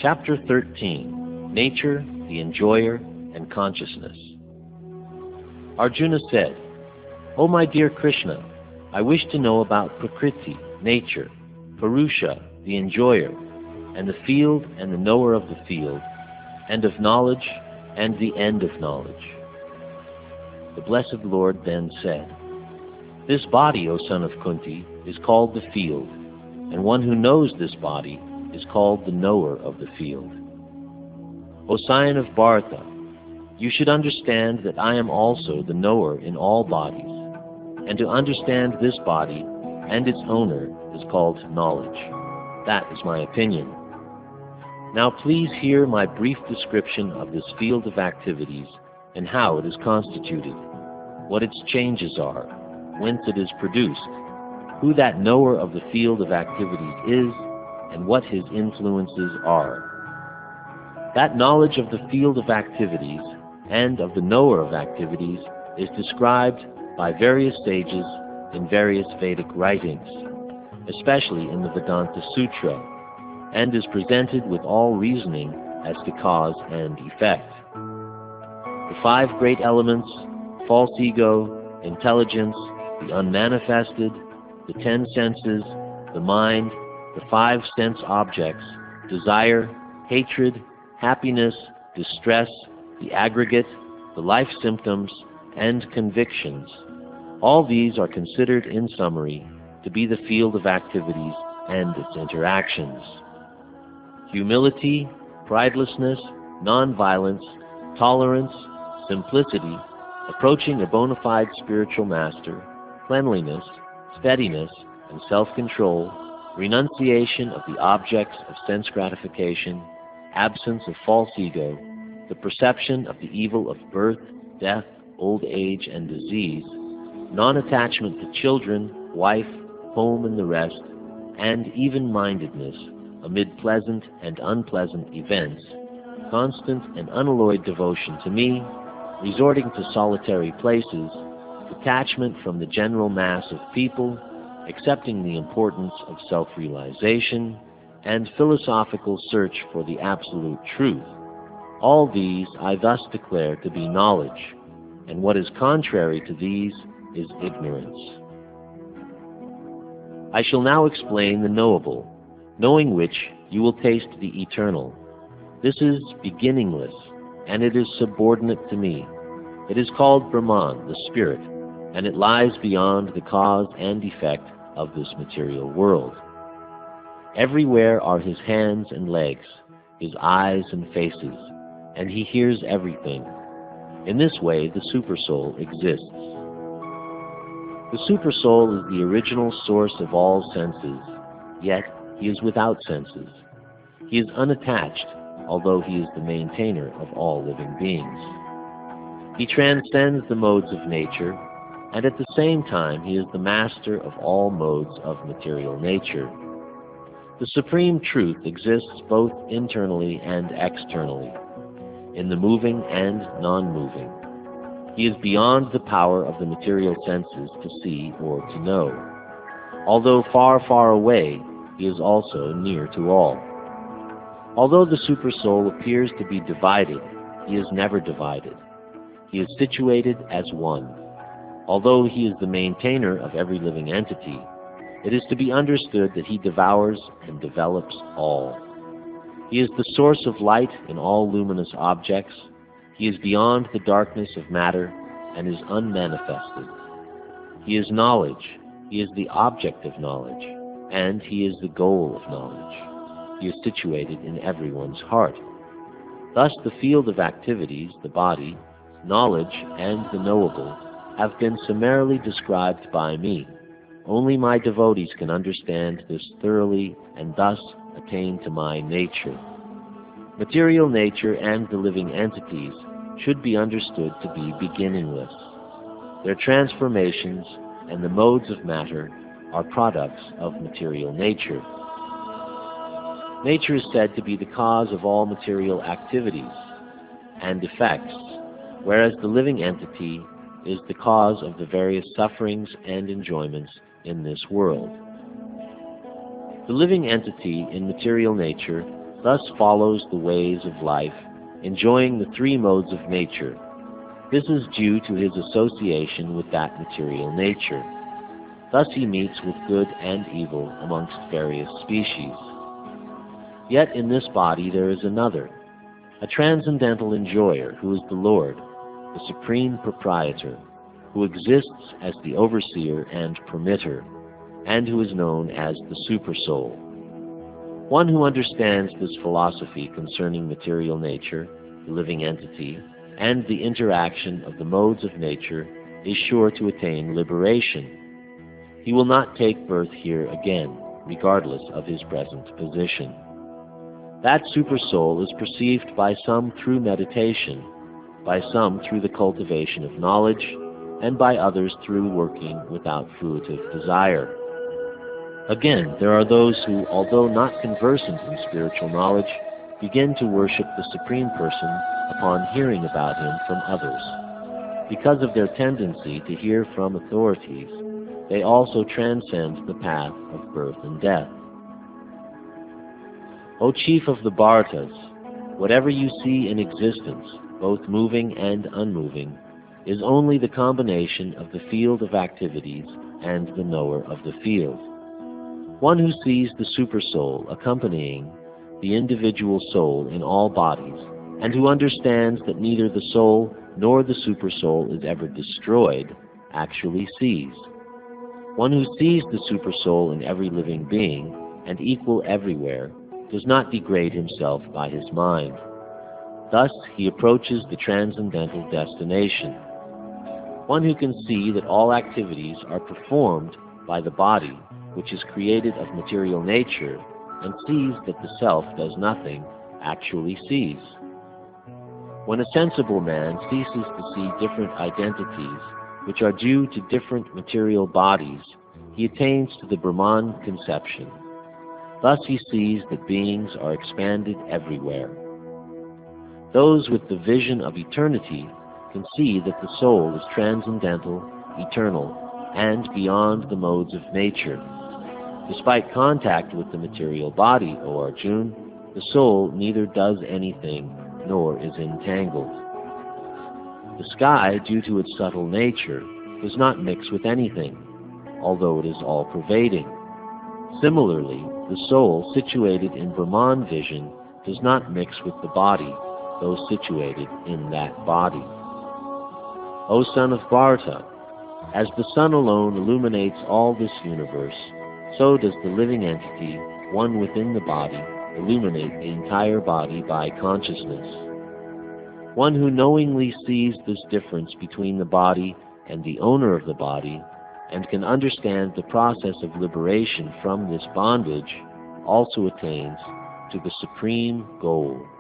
Chapter 13. Nature, the Enjoyer, and Consciousness. Arjuna said, "O my dear Krishna, I wish to know about Prakriti, nature, Purusha, the enjoyer, and the field and the knower of the field, and of knowledge and the end of knowledge." The blessed Lord then said, "This body, O son of Kunti, is called the field, and one who knows this body is called the knower of the field. O scion of Bharata, you should understand that I am also the knower in all bodies, and to understand this body and its owner is called knowledge. That is my opinion. Now please hear my brief description of this field of activities and how it is constituted, what its changes are, whence it is produced, who that knower of the field of activities is, and what his influences are. That knowledge of the field of activities and of the knower of activities is described by various sages in various Vedic writings, especially in the Vedanta Sutra, and is presented with all reasoning as to cause and effect. The five great elements, false ego, intelligence, the unmanifested, the 10 senses, the mind, the 5 sense objects, desire, hatred, happiness, distress, the aggregate, the life symptoms, and convictions. All these are considered in summary to be the field of activities and its interactions. Humility, pridelessness, nonviolence, tolerance, simplicity, approaching a bona fide spiritual master, cleanliness, steadiness, and self-control, renunciation of the objects of sense gratification, absence of false ego, the perception of the evil of birth, death, old age, and disease, non-attachment to children, wife, home, and the rest, and even-mindedness amid pleasant and unpleasant events, constant and unalloyed devotion to me, resorting to solitary places, detachment from the general mass of people, accepting the importance of self-realization, and philosophical search for the absolute truth. All these I thus declare to be knowledge, and what is contrary to these is ignorance. I shall now explain the knowable, knowing which you will taste the eternal. This is beginningless, and it is subordinate to me. It is called Brahman, the spirit, and it lies beyond the cause and effect of this material world. Everywhere are his hands and legs, his eyes and faces, and he hears everything. In this way, the Supersoul exists. The Supersoul is the original source of all senses, yet he is without senses. He is unattached, although he is the maintainer of all living beings. He transcends the modes of nature, and at the same time he is the master of all modes of material nature. The Supreme Truth exists both internally and externally, in the moving and non-moving. He is beyond the power of the material senses to see or to know. Although far, far away, he is also near to all. Although the Supersoul appears to be divided, he is never divided. He is situated as one. Although he is the maintainer of every living entity, it is to be understood that he devours and develops all. He is the source of light in all luminous objects. He is beyond the darkness of matter and is unmanifested. He is knowledge. He is the object of knowledge, and he is the goal of knowledge. He is situated in everyone's heart. Thus the field of activities, the body, knowledge, and the knowable have been summarily described by me. Only my devotees can understand this thoroughly and thus attain to my nature. Material nature and the living entities should be understood to be beginningless. Their transformations and the modes of matter are products of material nature. Nature is said to be the cause of all material activities and effects, whereas the living entity is the cause of the various sufferings and enjoyments in this world. The living entity in material nature thus follows the ways of life, enjoying the three modes of nature. This is due to his association with that material nature. Thus he meets with good and evil amongst various species. Yet in this body there is another, a transcendental enjoyer who is the Lord, the supreme proprietor, who exists as the overseer and permitter, and who is known as the Supersoul. One who understands this philosophy concerning material nature, the living entity, and the interaction of the modes of nature is sure to attain liberation. He will not take birth here again, regardless of his present position. That Supersoul is perceived by some through meditation, by some through the cultivation of knowledge, and by others through working without fruitive desire. Again, there are those who, although not conversant in spiritual knowledge, begin to worship the Supreme Person upon hearing about him from others. Because of their tendency to hear from authorities, they also transcend the path of birth and death. O Chief of the Bhartas, whatever you see in existence, both moving and unmoving, is only the combination of the field of activities and the knower of the field. One who sees the Supersoul accompanying the individual soul in all bodies, and who understands that neither the soul nor the Supersoul is ever destroyed, actually sees. One who sees the Supersoul in every living being, and equal everywhere, does not degrade himself by his mind. Thus he approaches the transcendental destination. One who can see that all activities are performed by the body, which is created of material nature, and sees that the self does nothing, actually sees. When a sensible man ceases to see different identities, which are due to different material bodies, he attains to the Brahman conception. Thus he sees that beings are expanded everywhere. Those with the vision of eternity can see that the soul is transcendental, eternal, and beyond the modes of nature. Despite contact with the material body, O Arjuna, the soul neither does anything nor is entangled. The sky, due to its subtle nature, does not mix with anything, although it is all-pervading. Similarly, the soul situated in Brahman vision does not mix with the body, though situated in that body. O son of Bharata, as the sun alone illuminates all this universe, so does the living entity, one within the body, illuminate the entire body by consciousness. One who knowingly sees this difference between the body and the owner of the body, and can understand the process of liberation from this bondage, also attains to the supreme goal.